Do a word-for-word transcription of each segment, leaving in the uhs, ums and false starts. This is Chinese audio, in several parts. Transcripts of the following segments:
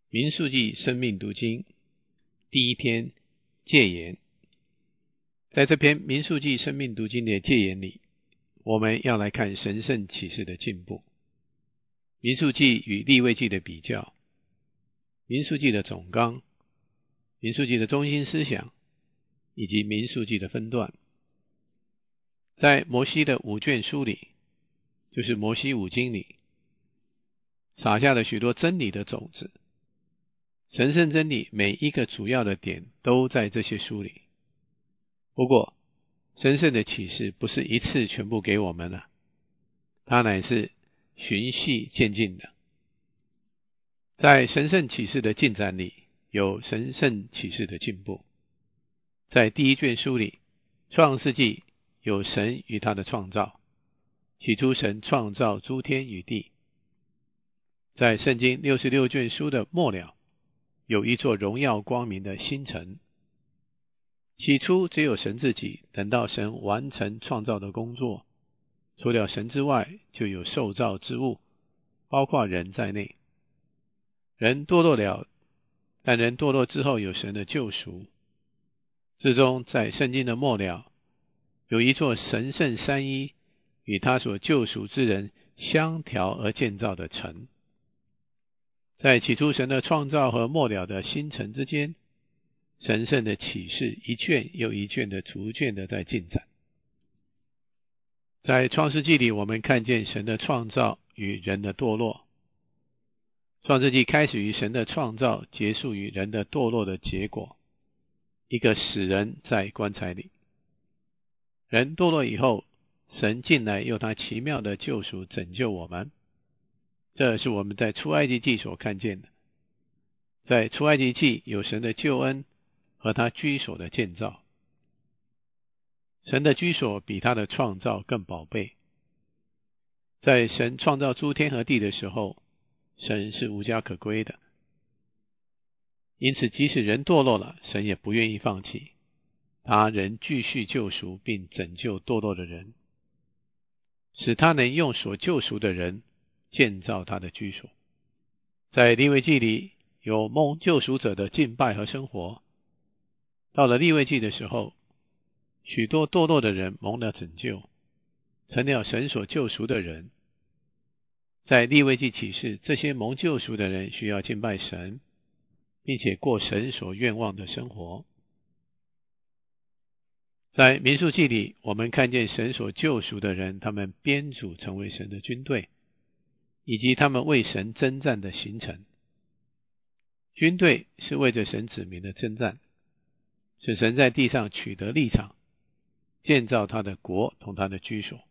民数记生命读经第一篇戒言。在这篇民数记生命读经的戒言里，我们要来看神圣启示的进步。民数记与利未记的比较，民数记的总纲，民数记的中心思想，以及民数记的分段。在摩西的五卷书里，就是摩西五经里，撒下了许多真理的种子。神圣真理每一个主要的点都在这些书里。不过，神圣的启示不是一次全部给我们了，它乃是循序渐进的。在神圣启示的进展里，有神圣启示的进步。在第一卷书里，创世纪有神与他的创造，起初神创造诸天与地。在圣经六十六卷书的末了，有一座荣耀光明的新城。起初只有神自己，等到神完成创造的工作，除了神之外，就有受造之物，包括人在内。人堕落了，但人堕落之后有神的救赎。至终在圣经的末了，有一座神圣三一与他所救赎之人相调而建造的城。在起初神的创造和末了的新城之间，神圣的启示一卷又一卷的逐卷的在进展。在创世纪里，我们看见神的创造与人的堕落。创世纪开始于神的创造，结束于人的堕落的结果，一个死人在棺材里。人堕落以后，神进来用他奇妙的救赎拯救我们。这是我们在出埃及记所看见的。在出埃及记有神的救恩和他居所的建造。神的居所比他的创造更宝贝。在神创造诸天和地的时候，神是无家可归的。因此即使人堕落了，神也不愿意放弃，他仍继续救赎并拯救堕落的人，使他能用所救赎的人建造他的居所。在利未记里有蒙救赎者的敬拜和生活。到了利未记的时候，许多堕落的人蒙了拯救，成了神所救赎的人。在利未记启示，这些蒙救赎的人需要敬拜神，并且过神所愿望的生活。在民数记里，我们看见神所救赎的人，他们编组成为神的军队，以及他们为神征战的行程。军队是为着神子民的征战，使神在地上取得立场，建造他的国同他的居所。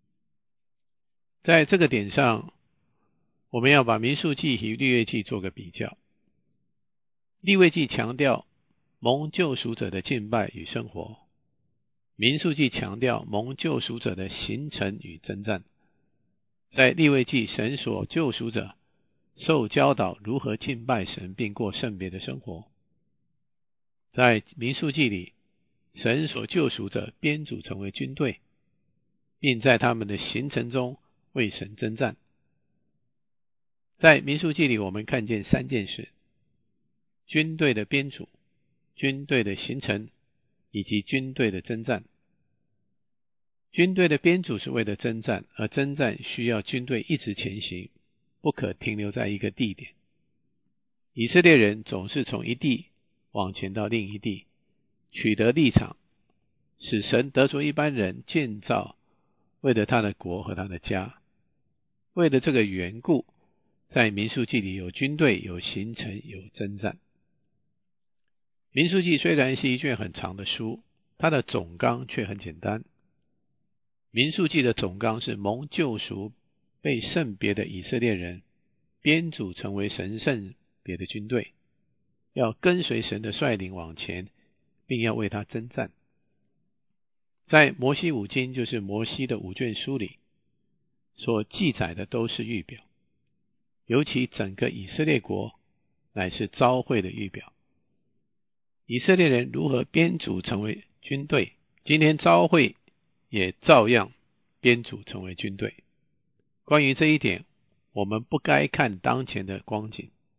在这个点上，我们要把民数记与利未记做个比较。利未记强调蒙救赎者的敬拜与生活，民数记强调蒙救赎者的行程与征战。在利未记，神所救赎者受教导如何敬拜神并过圣别的生活。在民数记里，神所救赎者编组成为军队，并在他们的行程中为神征战。在民数记里，我们看见三件事：军队的编组、军队的行程以及军队的征战。军队的编组是为了征战，而征战需要军队一直前行，不可停留在一个地点。以色列人总是从一地往前到另一地，取得立场，使神得着一般人建造为了他的国和他的家。为了这个缘故，在民数记里有军队、有行程、有征战。民数记虽然是一卷很长的书，它的总纲却很简单。民数记的总纲是蒙救赎被圣别的以色列人编组成为神圣别的军队，要跟随神的率领往前，并要为他征战。在摩西五经，就是摩西的五卷书里所记载的都是预表，尤其整个以色列国乃是召会的预表。以色列人如何编组成为军队，今天召会也照样编组成为军队。关于这一点，我们不该看当前的光景，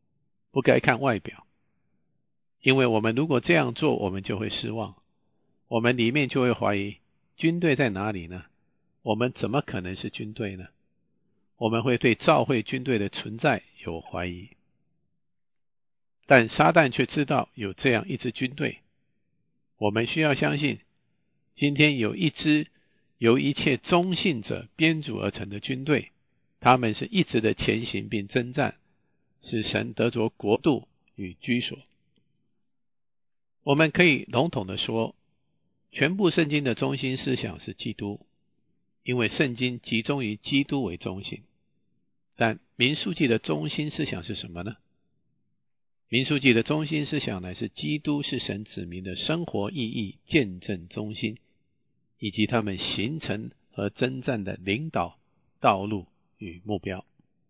不该看外表，因为我们如果这样做，我们就会失望，我们里面就会怀疑军队在哪里呢？我们怎么可能是军队呢？我们会对教会军队的存在有怀疑。但撒旦却知道有这样一支军队，我们需要相信，今天有一支由一切忠信者编组而成的军队，他们是一直的前行并征战，使神得着国度与居所。我们可以笼统的说，全部圣经的中心思想是基督，因为圣经集中于基督为中心。但民数记的中心思想是什么呢？民数记的中心思想乃是基督是神子民的生活意义见证中心，以及他们形成和征战的领导道路与目标。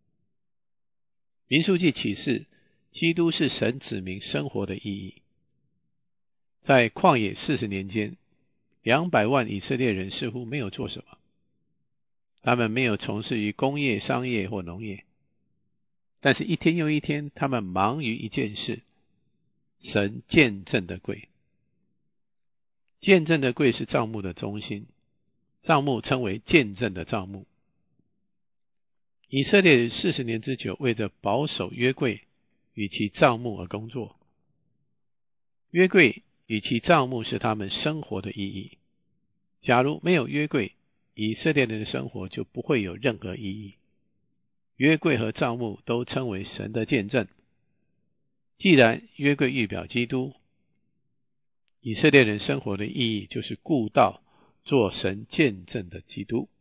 民数记启示基督是神子民生活的意义。在旷野四十年间，两百万以色列人似乎没有做什么，他们没有从事于工业、商业或农业，但是一天又一天，他们忙于一件事，神见证的柜。见证的柜是帐幕的中心，帐幕称为见证的帐幕。以色列人四十年之久为着保守约柜与其帐幕而工作。约柜与其帐幕是他们生活的意义。假如没有约柜，以色列人的生活就不会有任何意义。约柜和帐幕都称为神的见证。既然约柜预表基督，以色列人生活的意义就是顾到做神见证的基督。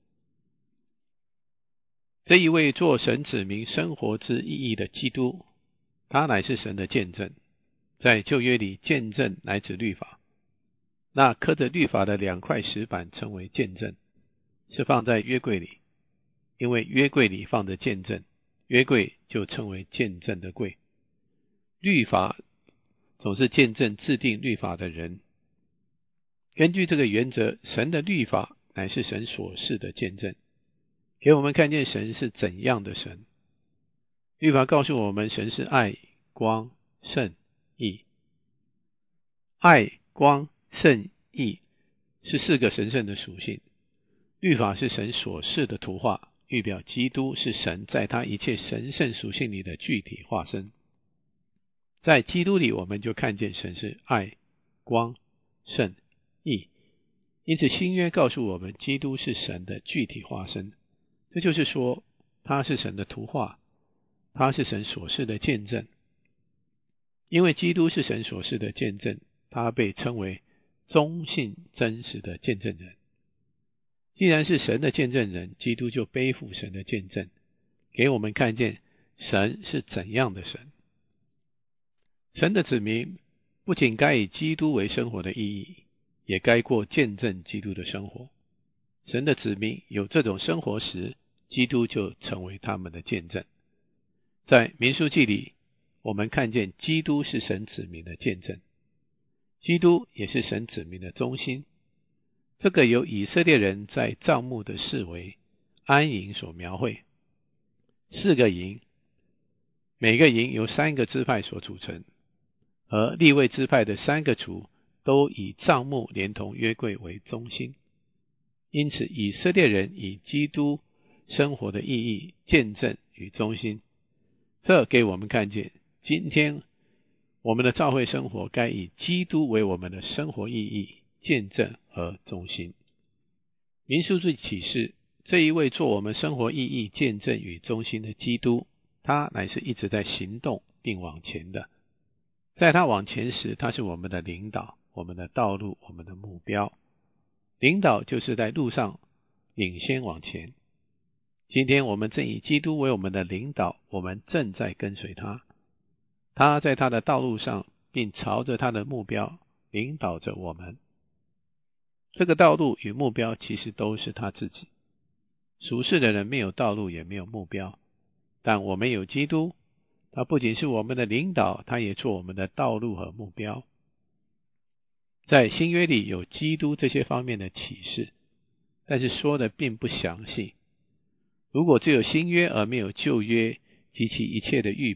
这一位做神子民生活之意义的基督，他乃是神的见证。在旧约里，见证乃指律法，那刻着律法的两块石板称为见证，是放在约柜里，因为约柜里放着见证，约柜就称为见证的柜。律法总是见证制定律法的人。根据这个原则，神的律法乃是神所示的见证，给我们看见神是怎样的神。律法告诉我们，神是爱、光、圣、义。爱、光、圣、义是四个神圣的属性。律法是神所示的图画，预表基督是神在他一切神圣属性里的具体化身。在基督里，我们就看见神是爱、光、圣、义。因此新约告诉我们，基督是神的具体化身。这就是说，他是神的图画，他是神所示的见证。因为基督是神所示的见证，他被称为忠信真实的见证人。既然是神的见证人，基督就背负神的见证，给我们看见神是怎样的神。神的子民不仅该以基督为生活的意义，也该过见证基督的生活。神的子民有这种生活时，基督就成为他们的见证。在民数记里，我们看见基督是神子民的见证，基督也是神子民的中心。这个由以色列人在帐幕的四围安营所描绘。四个营，每个营由三个支派所组成，而利未支派的三个族都以帐幕连同约柜为中心。因此以色列人以基督生活的意义见证与中心。这给我们看见，今天我们的教会生活该以基督为我们的生活意义、见证和中心。民数记启示，这一位做我们生活意义、见证与中心的基督，他乃是一直在行动并往前的。在他往前时，他是我们的领导、我们的道路、我们的目标。领导就是在路上领先往前。今天我们正以基督为我们的领导，我们正在跟随他。他在他的道路上，并朝着他的目标领导着我们。这个道路与目标其实都是他自己。属世的人没有道路，也没有目标，但我们有基督，他不仅是我们的领导，他也做我们的道路和目标。在新约里有基督这些方面的启示，但是说的并不详细。如果只有新约而没有旧约及其一切的预表，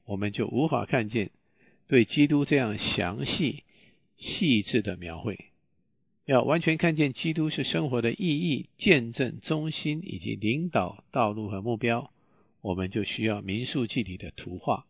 我们就无法看见对基督这样详细细致的描绘。要完全看见基督是生活的意义、见证、中心以及领导道路和目标，我们就需要民数记里的图画。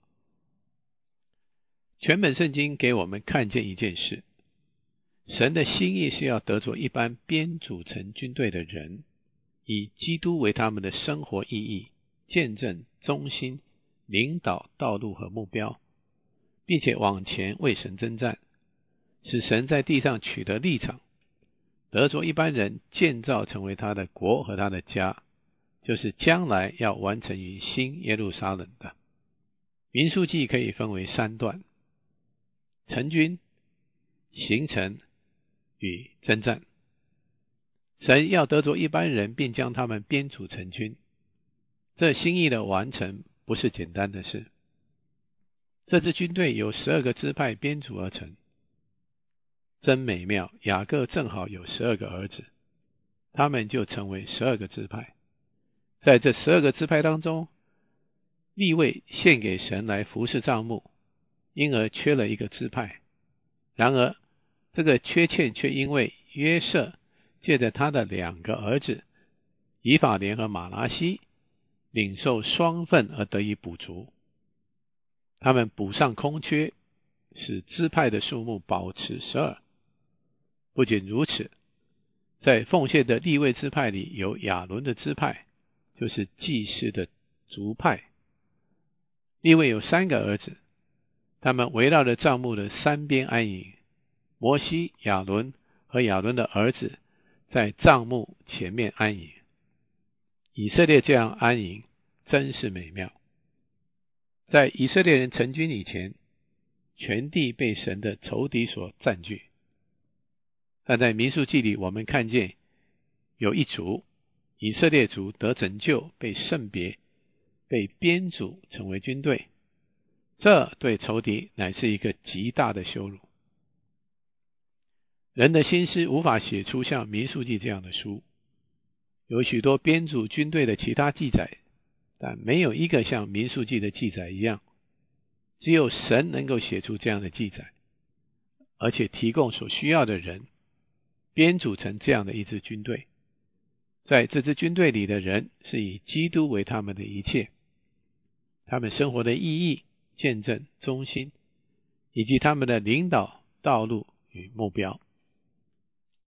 全本圣经给我们看见一件事，神的心意是要得着一般编组成军队的人，以基督为他们的生活意义、见证、中心、领导道路和目标，并且往前为神征战，使神在地上取得立场，得着一般人建造成为他的国和他的家，就是将来要完成于新耶路撒冷的。民数记可以分为三段：成军、形成与征战。神要得着一般人，并将他们编组成军，这心意的完成不是简单的事。这支军队由十二个支派编组而成，真美妙，雅各正好有十二个儿子，他们就成为十二个支派。在这十二个支派当中，利未献给神来服侍帐幕，因而缺了一个支派。然而这个缺欠却因为约瑟借着他的两个儿子以法莲和马拿西领受双份而得以补足，他们补上空缺，使支派的数目保持十二。不仅如此，在奉献的利未支派里有亚伦的支派，就是祭司的族派。利未有三个儿子，他们围绕着帐幕的三边安营，摩西、亚伦和亚伦的儿子在帐幕前面安营。以色列这样安营真是美妙。在以色列人成军以前，全地被神的仇敌所占据，但在民数记里我们看见有一族，以色列族得拯救，被圣别，被编组成为军队，这对仇敌乃是一个极大的羞辱。人的心思无法写出像民数记这样的书，有许多编组军队的其他记载，但没有一个像民数记的记载一样。只有神能够写出这样的记载，而且提供所需要的人，编组成这样的一支军队。在这支军队里的人是以基督为他们的一切，他们生活的意义、见证、中心，以及他们的领导道路与目标。